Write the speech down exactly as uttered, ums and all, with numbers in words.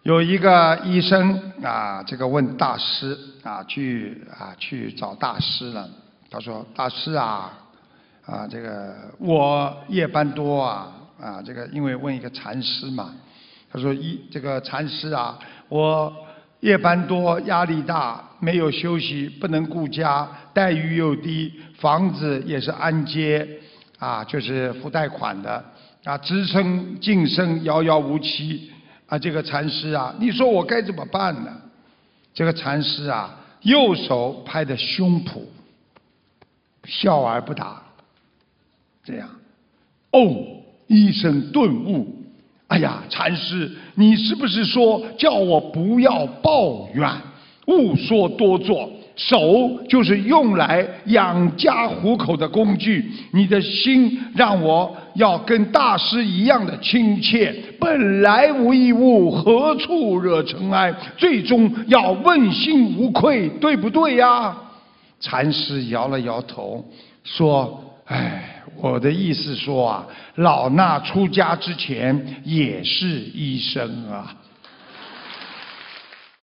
有一个医生啊，这个问大师啊，去啊去找大师了。他说：“大师啊，啊这个我夜班多啊啊这个因为问一个禅师嘛，他说一这个禅师啊，我夜班多，压力大，没有休息，不能顾家，待遇又低，房子也是按揭啊，就是付贷款的啊，职称晋升遥遥无期。”啊，这个禅师啊，你说我该怎么办呢？这个禅师啊，右手拍的胸脯，笑而不答。这样，哦，医生顿悟，哎呀，禅师，你是不是说叫我不要抱怨，勿说多做？手就是用来养家糊口的工具，你的心让我要跟大师一样的亲切。本来无一物，何处惹尘埃？最终要问心无愧，对不对呀？禅师摇了摇头，说：“哎，我的意思说啊，老衲出家之前也是医生啊。”